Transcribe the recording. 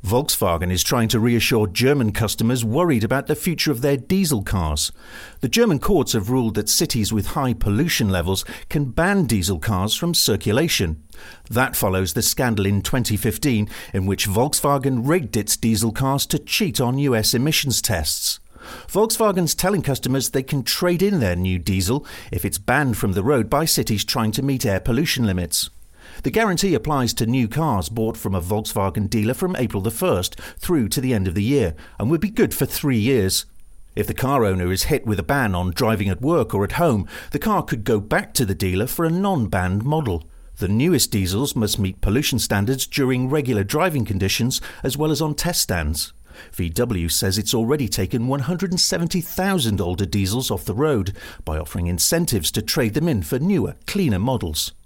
Volkswagen is trying to reassure German customers worried about the future of their diesel cars. The German courts have ruled that cities with high pollution levels can ban diesel cars from circulation. That follows the scandal in 2015 in which Volkswagen rigged its diesel cars to cheat on US emissions tests. Volkswagen's telling customers they can trade in their new diesel if it's banned from the road by cities trying to meet air pollution limits. The guarantee applies to new cars bought from a Volkswagen dealer from April the 1st through to the end of the year and would be good for 3 years. If the car owner is hit with a ban on driving at work or at home, the car could go back to the dealer for a non-banned model. The newest diesels must meet pollution standards during regular driving conditions as well as on test stands. VW says it's already taken 170,000 older diesels off the road by offering incentives to trade them in for newer, cleaner models.